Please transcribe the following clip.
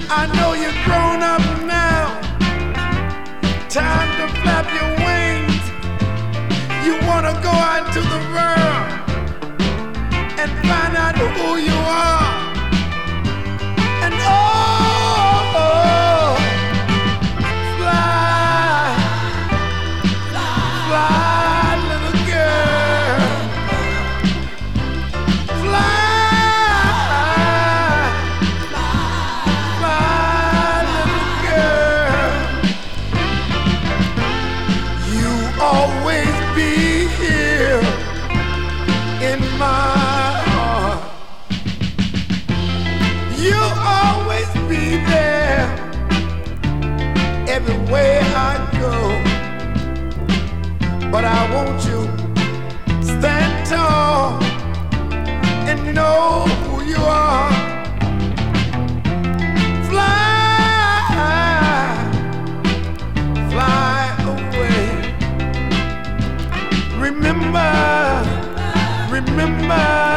I know you're grown up now. Time to flap your wings. You wanna go out to the world and find out who you are. And oh, fly, fly, little girl, fly. Always be here in my heart. You'll always be there everywhere I go. But I want you to stand tall and know who you are. Fly, fly away. Remember, remember.